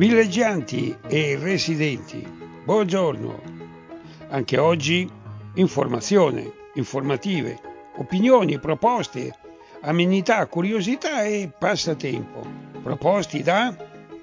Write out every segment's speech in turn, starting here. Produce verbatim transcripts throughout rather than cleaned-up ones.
Villeggianti e residenti, buongiorno. Anche oggi informazione, informative, opinioni, proposte, amenità, curiosità e passatempo. Proposti da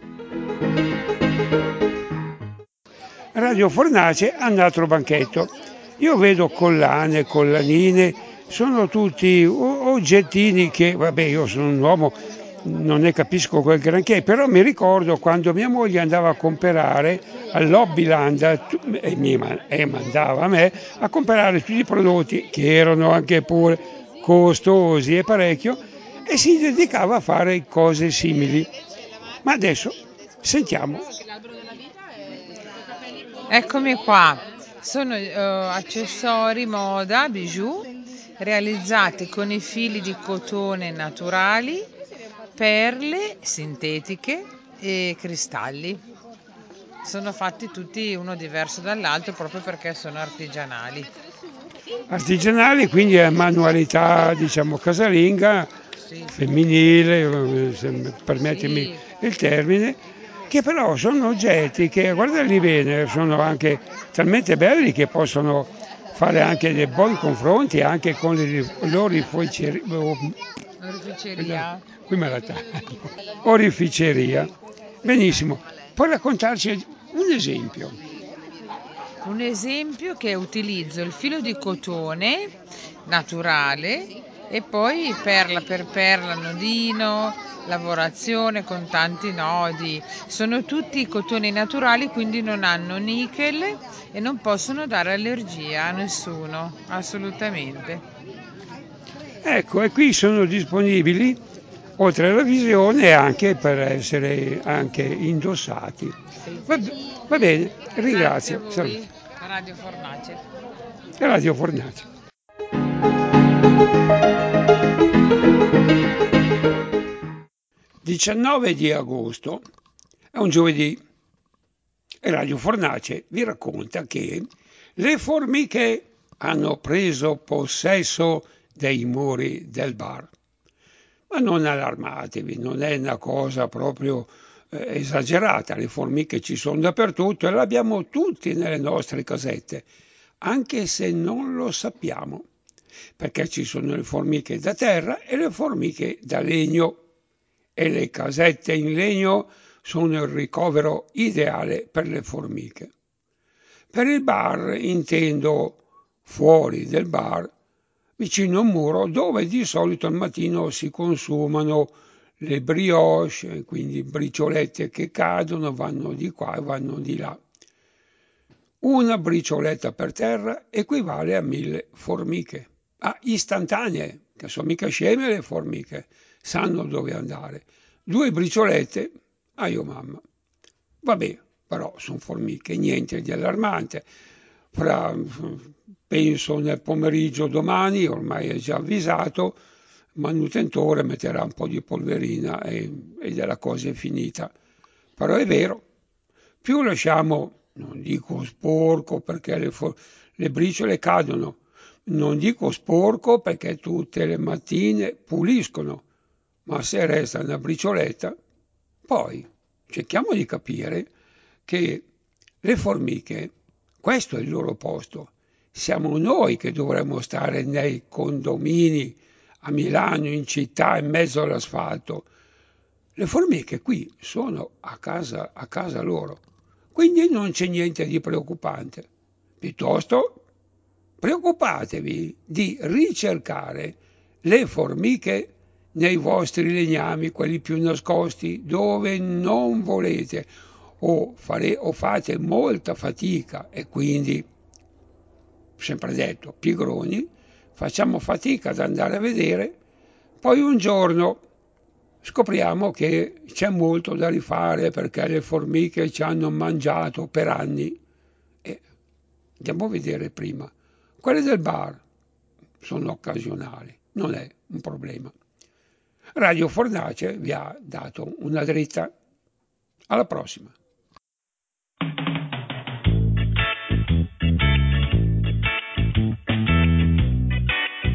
Radio Fornace a un altro banchetto. Io vedo collane, collanine, sono tutti oggettini che, vabbè, io sono un uomo, non ne capisco quel granché, però mi ricordo quando mia moglie andava a comprare all'Hobbyland e mi e mandava a me a comprare tutti i prodotti che erano anche pure costosi e parecchio, e si dedicava a fare cose simili. Ma adesso sentiamo. Eccomi qua, sono uh, accessori moda, bijou, realizzati con i fili di cotone naturali, perle sintetiche e cristalli. Sono fatti tutti uno diverso dall'altro proprio perché sono artigianali. Artigianali, quindi è manualità, diciamo, casalinga, Sì, femminile, se permettimi sì. il termine, che però sono oggetti che, a guardarli bene, sono anche talmente belli che possono fare anche dei buoni confronti anche con le l'orificeria. Oreficeria. Qui me la taglio. Orificeria. Benissimo. Puoi raccontarci un esempio? Un esempio che utilizzo il filo di cotone naturale e poi perla per perla, nodino, lavorazione con tanti nodi. Sono tutti cotoni naturali, quindi non hanno nickel e non possono dare allergia a nessuno, assolutamente. Ecco, e qui sono disponibili, oltre alla visione, anche per essere anche indossati. Va, va bene, ringrazio. Grazie a voi, Radio Fornace. Radio Fornace. diciannove di agosto è un giovedì e Radio Fornace vi racconta che le formiche hanno preso possesso dei muri del bar. Ma non allarmatevi, non è una cosa proprio eh, esagerata, le formiche ci sono dappertutto e le abbiamo tutti nelle nostre casette, anche se non lo sappiamo, perché ci sono le formiche da terra e le formiche da legno, e le casette in legno sono il ricovero ideale per le formiche. Per il bar intendo fuori del bar, vicino a un muro dove di solito al mattino si consumano le brioche, quindi briciolette che cadono, vanno di qua e vanno di là. Una bricioletta per terra equivale a mille formiche. Ah, istantanee, che sono mica sceme le formiche, sanno dove andare. Due briciolette, aio mamma. Vabbè, però sono formiche, niente di allarmante. Fra, penso nel pomeriggio domani, ormai è già avvisato, il manutentore metterà un po' di polverina e, e la cosa è finita. Però è vero, più lasciamo, non dico sporco perché le, for- le briciole cadono, non dico sporco perché tutte le mattine puliscono, ma se resta una bricioletta, poi cerchiamo di capire che le formiche, questo è il loro posto. Siamo noi che dovremmo stare nei condomini a Milano, in città, in mezzo all'asfalto. Le formiche qui sono a casa, a casa loro, quindi non c'è niente di preoccupante. Piuttosto preoccupatevi di ricercare le formiche nei vostri legnami, quelli più nascosti, dove non volete o, fare, o fate molta fatica e quindi, sempre detto, pigroni, facciamo fatica ad andare a vedere, poi un giorno scopriamo che c'è molto da rifare perché le formiche ci hanno mangiato per anni. E andiamo a vedere prima. Quelle del bar sono occasionali, non è un problema. Radio Fornace vi ha dato una dritta. Alla prossima.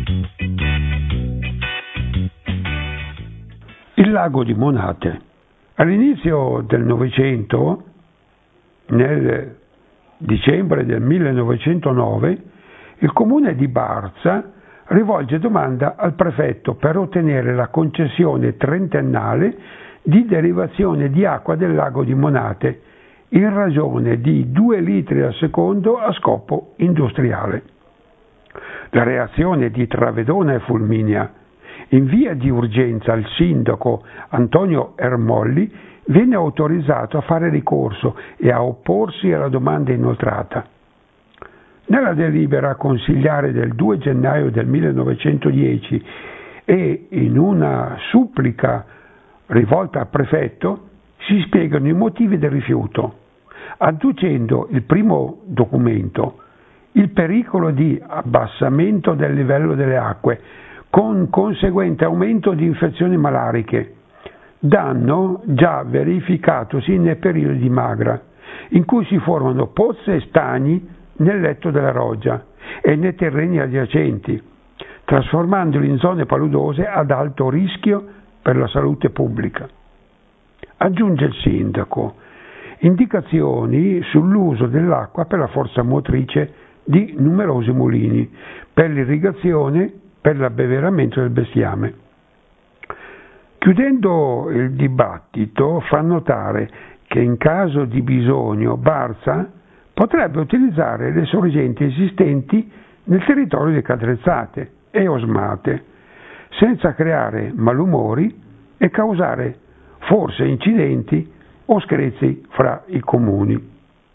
Il lago di Monate All'inizio del Novecento, nel dicembre del millenovecentonove, il comune di Barza rivolge domanda al prefetto per ottenere la concessione trentennale di derivazione di acqua del lago di Monate in ragione di due litri al secondo a scopo industriale. La reazione di Travedona è fulminea. In via di urgenza il sindaco Antonio Ermolli viene autorizzato a fare ricorso e a opporsi alla domanda inoltrata. Nella delibera consiliare del due gennaio del millenovecentodieci e in una supplica rivolta al prefetto si spiegano i motivi del rifiuto, adducendo il primo documento il pericolo di abbassamento del livello delle acque con conseguente aumento di infezioni malariche, danno già verificatosi nei periodi di magra, in cui si formano pozze e stagni nel letto della roggia e nei terreni adiacenti, trasformandoli in zone paludose ad alto rischio per la salute pubblica. Aggiunge il sindaco indicazioni sull'uso dell'acqua per la forza motrice di numerosi mulini, per l'irrigazione, per l'abbeveramento del bestiame. Chiudendo il dibattito, fa notare che in caso di bisogno Barza potrebbe utilizzare le sorgenti esistenti nel territorio di Cadrezzate e Osmate, senza creare malumori e causare forse incidenti o screzi fra i comuni.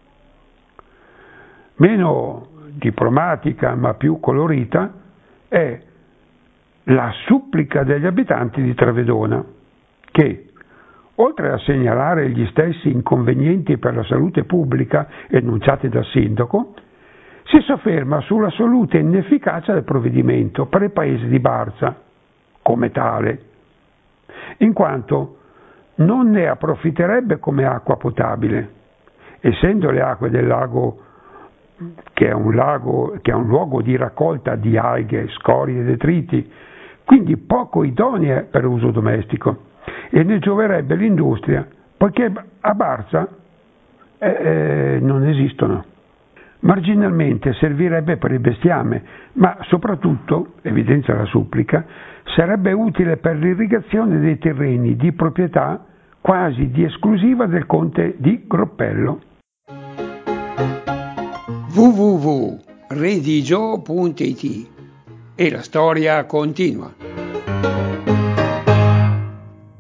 Meno diplomatica ma più colorita è la supplica degli abitanti di Travedona che, oltre a segnalare gli stessi inconvenienti per la salute pubblica enunciati dal sindaco, si sofferma sull'assoluta inefficacia del provvedimento per il paese di Barza come tale, in quanto non ne approfitterebbe come acqua potabile, essendo le acque del lago che è un lago che è un luogo di raccolta di alghe, scorie e detriti, quindi poco idonee per uso domestico, e ne gioverebbe l'industria, poiché a Barza eh, eh, non esistono. Marginalmente servirebbe per il bestiame, ma soprattutto, evidenzia la supplica, sarebbe utile per l'irrigazione dei terreni di proprietà quasi di esclusiva del conte di Groppello. w w w punto redigio punto it e la storia continua.